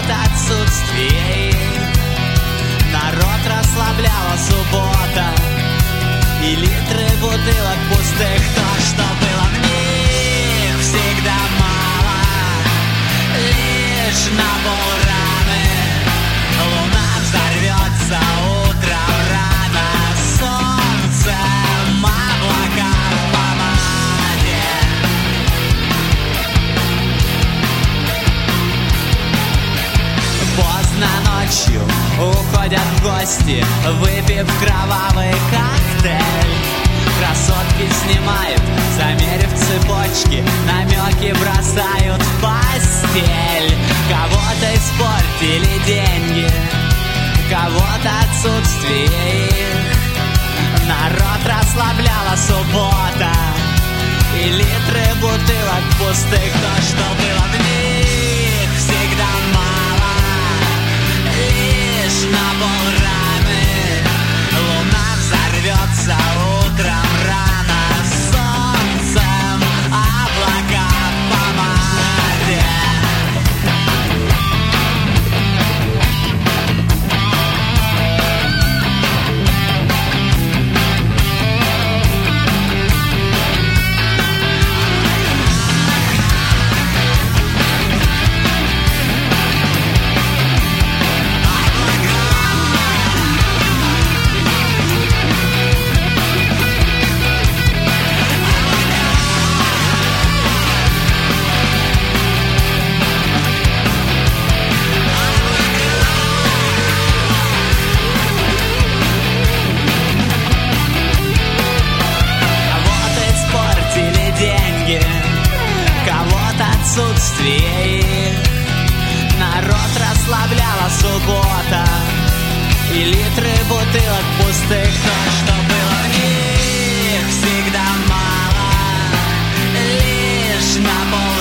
кого-то отсутствие их. Народ расслабляла суббота и литры бутылок пустых. То, что было в них, всегда мало, лишь на полраны. Луна взорвется утром рано, солнцем облака в помаде. Поздно ночью уходят в гости, выпив кровавый коктейль. Красотки снимают, замерив цепочки, намеки бросают в постель. Кого-то испортили деньги, кого-то отсутствие их. Народ расслабляла суббота и литры бутылок пустых. То, что было в них, всегда мало, лишь на полраны. Луна взорвется утром рано, солнцем облака в помаде. Отсутствие их. Народ расслабляла суббота и литры бутылок пустых. То, что было в них, всегда мало, лишь на пол